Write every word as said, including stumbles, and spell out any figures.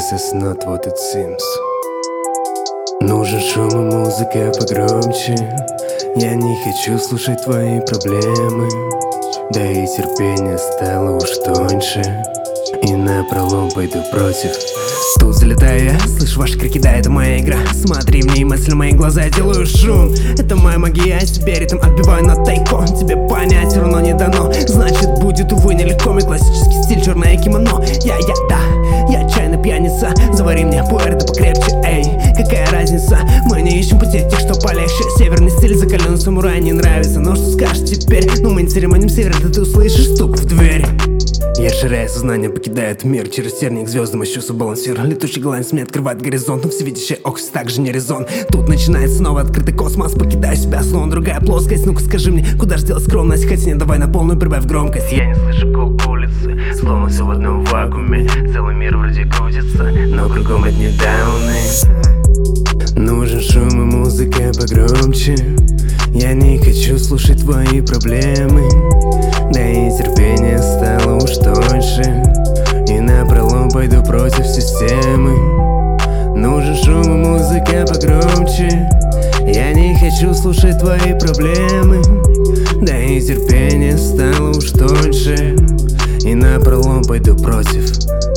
This is not what it seems. Нужен шум и музыка погромче. Я не хочу слушать твои проблемы. Да и терпение стало уж тоньше. И напролом пойду против. Тут залетаю я, слышу ваши крики, да, это моя игра. Смотри внимательно, мои глаза, я делаю шум. Это моя магия, я себе ритм отбиваю на тайком. Тебе понять все равно не дано. Значит будет, увы, нелегко. Мой классический стиль, черное кимоно. Я, я, да, я чайная пьяница. Завари мне пуэр, покрепче, эй. Какая разница, мы не ищем путей тех, что полегче. Северный стиль, закаленный самурай, не нравится. Но что скажешь теперь? Ну мы не церемоним север, да ты услышишь стук в дверь. Я ширяя сознание, покидает мир. Через терник к звездам ищу балансир. Летучий голландец мне открывает горизонт. Но всевидящий окс также не резон. Тут начинается снова открытый космос. Покидаю себя, словно другая плоскость. Ну-ка скажи мне, куда ж делать скромность? Хотя не, давай на полную прибавь громкость. Я не слышу гул улицы, словно все в одном вакууме. Целый мир вроде крутится, но кругом одни дауны. Нужен шум и музыка погромче. Я не хочу слушать твои проблемы. Да и терпение стало уж тоньше. И напролом пойду против системы. Нужен шум и музыка погромче. Я не хочу слушать твои проблемы. Да и терпение стало уж тоньше. И напролом пойду против.